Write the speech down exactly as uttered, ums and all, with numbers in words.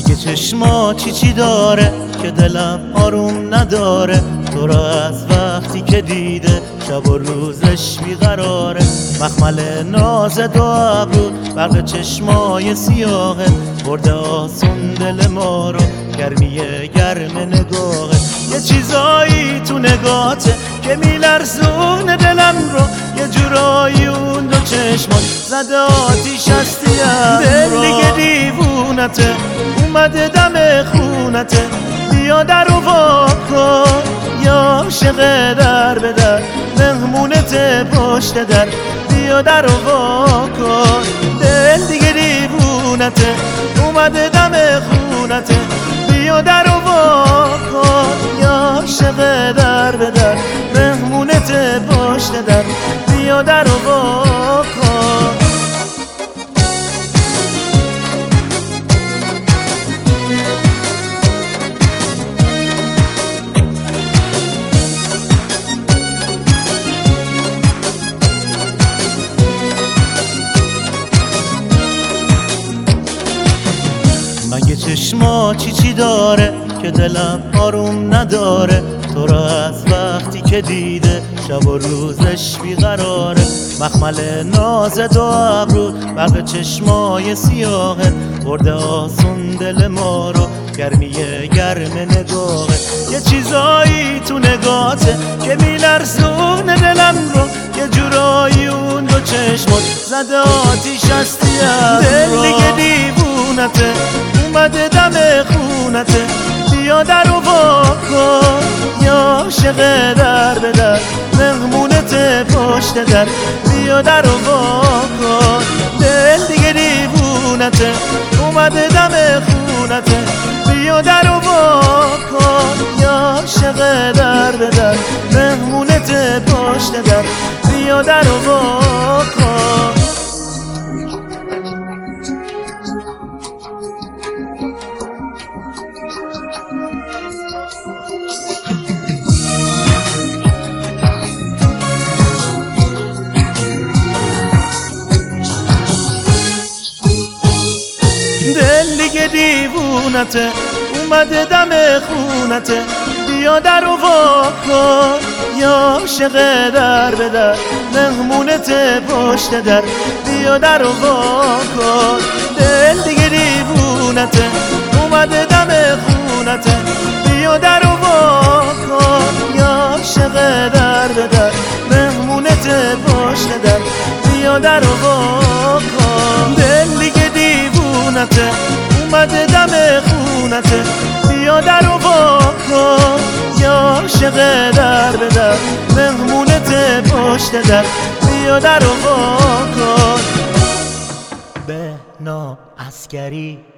مگه چشما چی چی داره که دلم آروم نداره؟ تو را از وقتی که دیده شب و روزش بیقراره. مخمل ناز دو ابرو برق چشمای سیاهه برده آسون دل ما رو، گرمی گرم نگاهه. یه چیزایی تو نگاته که میلرزونه دلم رو، یه جورایی اون دو چشمات زده آتیش هستیم. دل دیگه دیوونته اومده دم خونته، بیا در رو واکن یا عاشق در به در، مهمونت پشت در، بیا در رو واکن. دل دیگه دیوونته اومده دم خونته، بیا در رو واکن یا عاشق در به در، مهمونت پشت در، بیا در رو واکن. مگه چشما چی چی داره که دلم آروم نداره؟ تو را از وقتی که دیده شب و روزش بیقراره. مخمل ناز دو ابرو برق چشمای سیاهه برده آسون دل ما رو، گرمی گرم نگاهه. یه چیزایی تو نگاته که میلرزونه دلم رو، یه جورایی اون دو چشمات زده آتیش هستیم. دل دیگه دیوونته اومده دم خونته، بیا در رو واکن یا عاشق در به در، مهمونت پشت در، بیا در رو واکن. دل دیگه دیوونته اومده دم خونته، بیا در رو واکن یا عاشق در به در، مهمونت پشت در، بیا در رو واکن. دل دیگه دیوونته اومده دم خونته، بیا در رو واکن یا عاشق در به در، مهمونت پشت در، بیا در رو واکن. دل دیگه دیوونته اومده دم خونته، بیا در رو واکن یا عاشق در به در، مهمونت پشت در، بیا در رو واکن. دل دیگه دیوونته اومده دم خونته، بیا در رو واکن یا عاشق در به در، مهمونت پشت در، بیا در رو واکن. بهنام عسکری.